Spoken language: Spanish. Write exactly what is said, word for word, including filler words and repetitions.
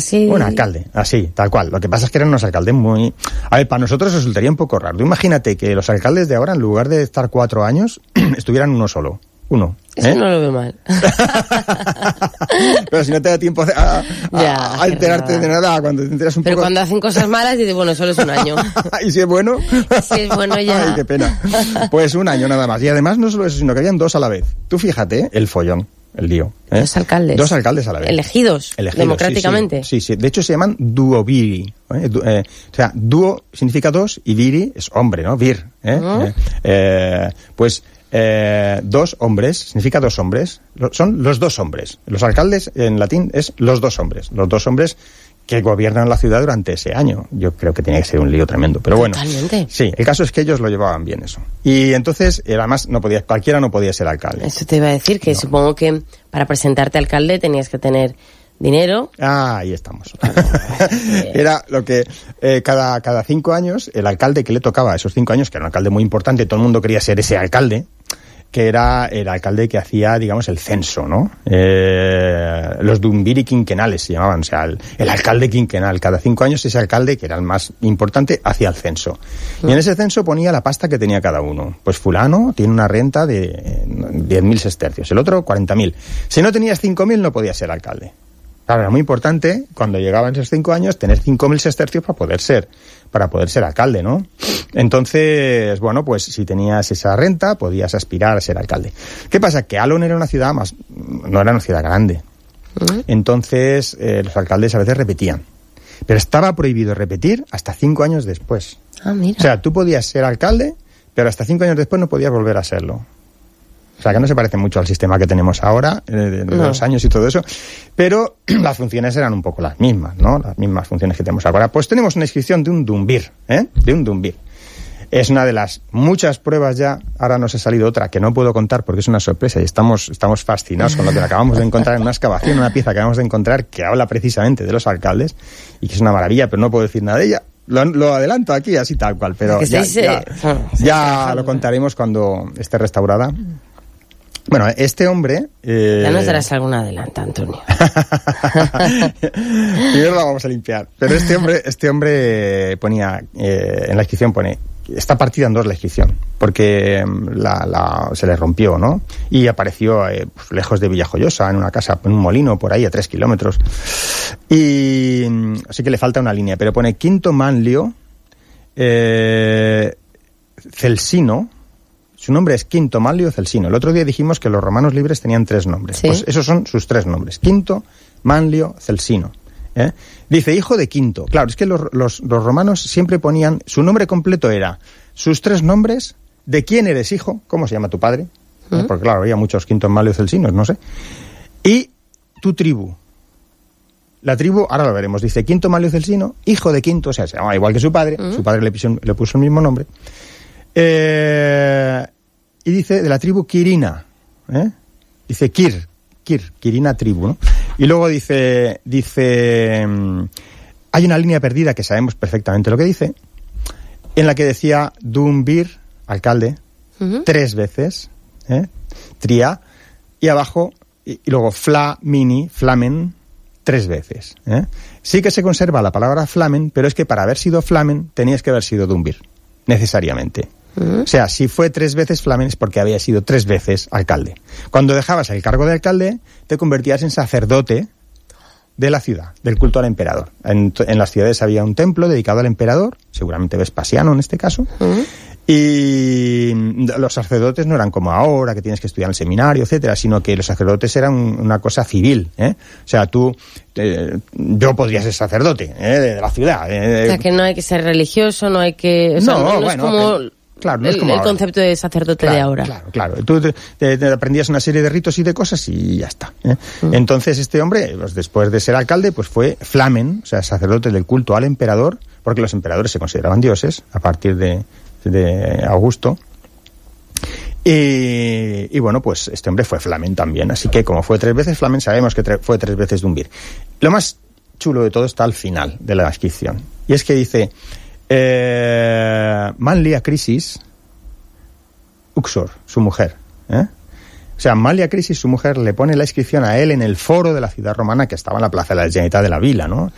así. Un alcalde, así, tal cual. Lo que pasa es que eran unos alcaldes muy... A ver, para nosotros resultaría un poco raro. Imagínate que los alcaldes de ahora, en lugar de estar cuatro años, estuvieran uno solo. Uno. Eso ¿eh? no lo veo mal. Pero si no te da tiempo a, a, ya, a enterarte nada. de nada, cuando te enteras un Pero poco... cuando hacen cosas malas, dices, bueno, solo es un año. ¿Y si es bueno? Si es bueno, ya. Ay, qué pena. Pues un año nada más. Y además no solo eso, sino que habían dos a la vez. Tú fíjate, el follón, el lío. ¿eh? Dos alcaldes. Dos alcaldes a la vez. Elegidos, Elegidos democráticamente. Sí, sí, sí. De hecho se llaman duoviri. ¿eh? Du, eh, o sea, dúo significa dos y viri es hombre, ¿no? Vir. ¿eh? Uh-huh. eh, eh, pues... Eh, dos hombres, significa dos hombres, son los dos hombres. Los alcaldes en latín es los dos hombres, los dos hombres que gobiernan la ciudad durante ese año. Yo creo que tenía que ser un lío tremendo, pero bueno. Totalmente. Sí, el caso es que ellos lo llevaban bien eso. Y entonces, además, no podía, cualquiera no podía ser alcalde. Eso te iba a decir, que no. Supongo que para presentarte alcalde tenías que tener dinero. Ah, ahí estamos. Era lo que eh, cada cada cinco años el alcalde que le tocaba esos cinco años, que era un alcalde muy importante, todo el mundo quería ser ese alcalde, que era el alcalde que hacía, digamos, el censo, ¿no? Eh, los duumviri quinquenales se llamaban, o sea, el, el alcalde quinquenal. Cada cinco años ese alcalde, que era el más importante, hacía el censo. Y en ese censo ponía la pasta que tenía cada uno. Pues fulano tiene una renta de diez mil sestercios, el otro cuarenta mil. Si no tenías cinco mil no podías ser alcalde. Claro, era muy importante, cuando llegaban esos cinco años, tener cinco mil sestercios para poder ser, para poder ser alcalde, ¿no? Entonces, bueno, pues si tenías esa renta, podías aspirar a ser alcalde. ¿Qué pasa? Que Alon era una ciudad más, no era una ciudad grande. Entonces, eh, los alcaldes a veces repetían. Pero estaba prohibido repetir hasta cinco años después. Ah, mira. O sea, tú podías ser alcalde, pero hasta cinco años después no podías volver a serlo. O sea, que no se parece mucho al sistema que tenemos ahora, eh, de, de no. los años y todo eso, pero las funciones eran un poco las mismas, ¿no? Las mismas funciones que tenemos ahora. Pues tenemos una inscripción de un duumvir, ¿eh? De un duumvir. Es una de las muchas pruebas ya, ahora nos ha salido otra que no puedo contar porque es una sorpresa y estamos, estamos fascinados con lo que acabamos de encontrar en una excavación, una pieza que acabamos de encontrar que habla precisamente de los alcaldes y que es una maravilla, pero no puedo decir nada de ella. Lo, lo adelanto aquí así tal cual, pero ya, estáis, ya, eh, ya lo contaremos cuando esté restaurada. Bueno, este hombre... Eh... Ya nos darás algún adelanto, Antonio. Primero lo vamos a limpiar. Pero este hombre este hombre ponía, eh, en la inscripción pone, está partida en dos la inscripción, porque la, la, se le rompió, ¿no? Y apareció eh, pues, lejos de Villajoyosa, en una casa, en un molino, por ahí, a tres kilómetros. Y así que le falta una línea, pero pone Quinto Manlio eh, Celsino. Su nombre es Quinto Manlio Celsino. El otro día dijimos que los romanos libres tenían tres nombres. ¿Sí? Pues esos son sus tres nombres. Quinto Manlio Celsino. ¿Eh? Dice, hijo de Quinto. Claro, es que los, los, los romanos siempre ponían... Su nombre completo era sus tres nombres, de quién eres hijo, cómo se llama tu padre, ¿Mm? Porque claro, había muchos Quintos Manlio Celsinos, no sé. Y tu tribu. La tribu, ahora lo veremos, dice Quinto Manlio Celsino, hijo de Quinto, o sea, se llamaba igual que su padre. ¿Mm? Su padre le puso, le puso el mismo nombre. Eh, y dice de la tribu Quirina, ¿eh? Dice Kir, Kir, Quirina tribu, ¿no? Y luego dice, dice, hay una línea perdida que sabemos perfectamente lo que dice, en la que decía Duumvir, alcalde, uh-huh. tres veces, ¿eh? Tria, y abajo, y, y luego Flamini, Flamen, tres veces, ¿eh? Sí que se conserva la palabra Flamen, pero es que para haber sido Flamen tenías que haber sido Duumvir, necesariamente. O sea, si fue tres veces Flamen es porque había sido tres veces alcalde. Cuando dejabas el cargo de alcalde, te convertías en sacerdote de la ciudad, del culto al emperador. En, en las ciudades había un templo dedicado al emperador, seguramente Vespasiano en este caso, uh-huh. Y los sacerdotes no eran como ahora, que tienes que estudiar en el seminario, etcétera, sino que los sacerdotes eran una cosa civil, ¿eh? O sea, tú, eh, yo podría ser sacerdote, ¿eh? de, de la ciudad. Eh, o sea, que no hay que ser religioso, no hay que... O sea, no, no, no bueno, es como... Eh, Claro, no el, es como el ahora. concepto de sacerdote claro, de ahora. Claro, claro. Tú te, te, te aprendías una serie de ritos y de cosas y ya está. ¿eh? Mm. Entonces este hombre, pues, después de ser alcalde, pues fue Flamen, o sea, sacerdote del culto al emperador, porque los emperadores se consideraban dioses a partir de, de Augusto. Y, y bueno, pues este hombre fue Flamen también. Así que como fue tres veces Flamen, sabemos que tre- fue tres veces Duumvir. Lo más chulo de todo está al final de la inscripción. Y es que dice... Eh, Manlia Crisis Uxor, su mujer, ¿eh? O sea, Manlia Crisis, su mujer, le pone la inscripción a él en el foro de la ciudad romana que estaba en la plaza de la Generalitat de la Vila, ¿no?